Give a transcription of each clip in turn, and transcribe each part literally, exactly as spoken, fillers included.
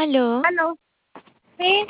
Aló. Aló. Sí,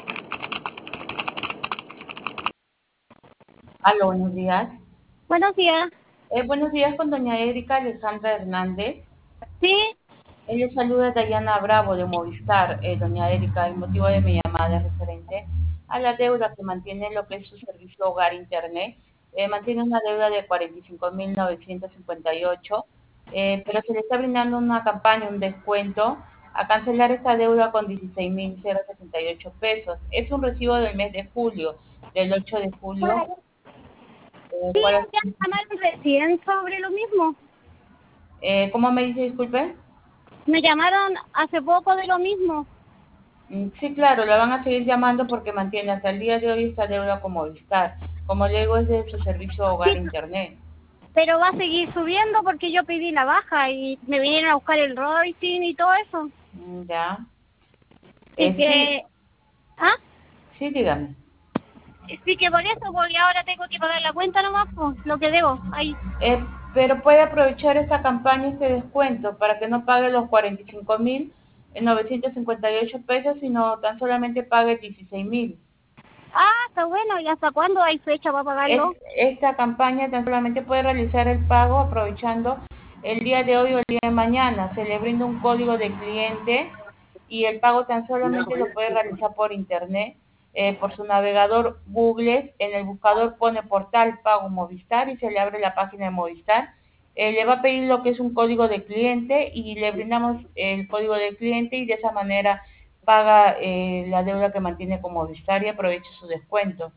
Aló, buenos días. buenos días. Eh, buenos días con doña Erika Alejandra Hernández. Sí, Ella saluda a Dayana Bravo de Movistar. Eh, doña Erika, el motivo de mi llamada es referente a la deuda que mantiene lo que es su servicio hogar internet. Eh, mantiene una deuda de cuarenta y cinco mil novecientos cincuenta y ocho, eh, pero se le está brindando una campaña, un descuento, a cancelar esta deuda con dieciséis mil sesenta y ocho pesos. Es un recibo del mes de julio, del ocho de julio. Eh, sí, ¿cuál ya es- llamaron recién sobre lo mismo. eh, ¿Cómo me dice, disculpe? Me llamaron hace poco de lo mismo. Mm, Sí, claro, la van a seguir llamando porque mantiene hasta el día de hoy esta deuda con Movistar. Como le digo, es de su servicio hogar Sí, internet. pero va a seguir subiendo porque yo pedí la baja y me vinieron a buscar el royalty y todo eso. Mm, Ya. Así Eh, sí, que, ah, sí, dígame. sí que por eso, porque ahora tengo que pagar la cuenta nomás, pues, lo que debo. Ahí. Eh, pero puede aprovechar esta campaña, este descuento, para que no pague los cuarenta y cinco mil novecientos cincuenta y ocho pesos, sino tan solamente pague dieciséis mil. Ah, está bueno. ¿Y hasta cuándo hay fecha para Es, pagarlo? esta campaña tan solamente puede realizar el pago aprovechando el día de hoy o el día de mañana. Se le brinda un código de cliente y el pago tan solamente lo puede realizar por internet, eh, por su navegador Google. En el buscador pone portal pago Movistar y se le abre la página de Movistar. Eh, le va a pedir lo que es un código de cliente y le brindamos el código de cliente y de esa manera paga eh, la deuda que mantiene con Movistar y aprovecha su descuento.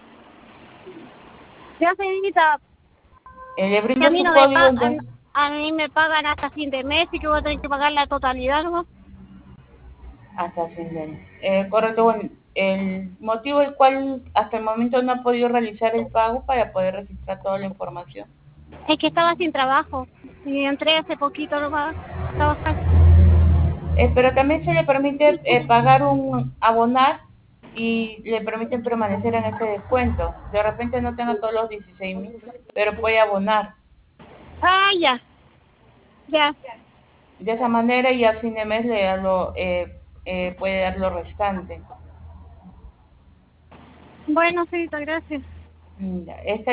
Ya, señorita, Eh, le que a brindo mí su no me código, pagan, entonces, a mí me pagan hasta fin de mes y que voy a tener que pagar la totalidad, ¿no? hasta fin de año. Eh, correcto, bueno, el motivo del cual hasta el momento no ha podido realizar el pago para poder registrar toda la información. Es que estaba sin trabajo y entré hace poquito nomás a trabajar. Eh, pero también se le permite eh, pagar un abonar y le permiten permanecer en ese descuento. De repente no tenga todos los dieciséis mil, pero puede abonar. Ah, ya, ya. De esa manera y a fin de mes le da lo, eh, eh, puede dar lo restante. Bueno, señorita, gracias. Mm, ya. Esta